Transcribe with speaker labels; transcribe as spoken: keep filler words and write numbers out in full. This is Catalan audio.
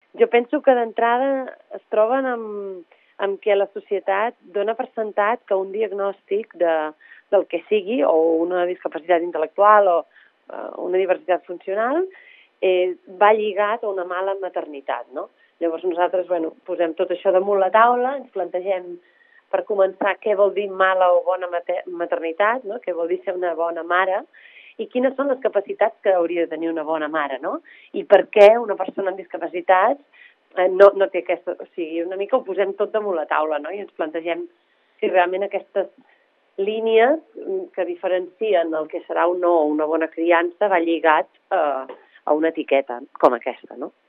Speaker 1: Jo penso que d'entrada es troben amb, amb que la societat dona per sentat que un diagnòstic de, del que sigui, o una discapacitat intel·lectual o uh, una diversitat funcional, eh, va lligat a una mala maternitat, no? Llavors nosaltres, bueno, posem tot això damunt la taula, ens plantegem per començar què vol dir mala o bona maternitat, no? Què vol dir ser una bona mare, i quines són les capacitats que hauria de tenir una bona mare, no? I per què una persona amb discapacitats eh, no, no té aquesta... O sigui, una mica ho posem tot damunt la taula, no? I ens plantegem si realment aquestes línies que diferencien el que serà o no una bona criança va lligat eh, a una etiqueta com aquesta, no?